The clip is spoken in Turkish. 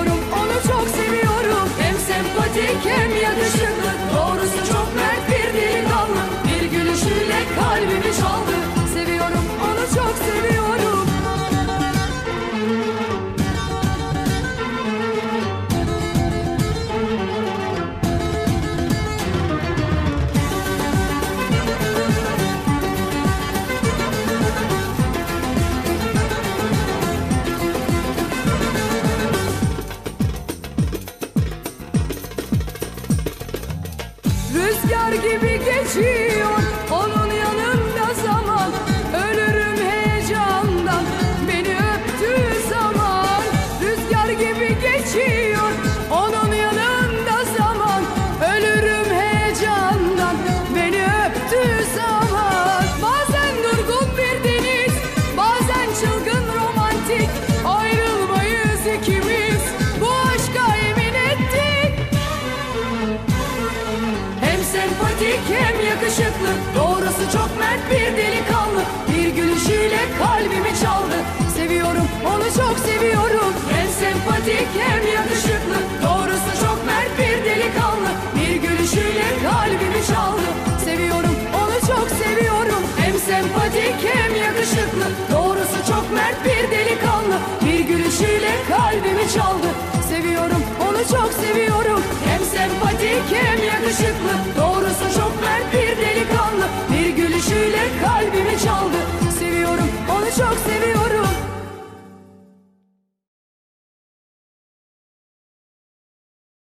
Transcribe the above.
Seviyorum onu, çok seviyorum. Hem sempatik hem yakışıklı, doğrusu çok mert bir delikanlı. Bir gülüşüyle kalbimi çaldı. Seviyorum onu, çok seviyorum. Rüzgar gibi geçiyor onun yanında zaman. Ölürüm heyecandan beni öptüğü zaman. Rüzgar gibi geçiyor onun yanında zaman. Ölürüm heyecandan beni öptüğü zaman. Bazen durgun bir deniz, bazen çılgın romantik. Ayrılmayız ikimiz, bu aşka yemin ettik. Hem sempatik hem yakışıklı, doğrusu çok mert bir delikanlı. Bir gülüşüyle kalbimi çaldı. Seviyorum onu, çok seviyorum. Hem sempatik hem yakışıklı,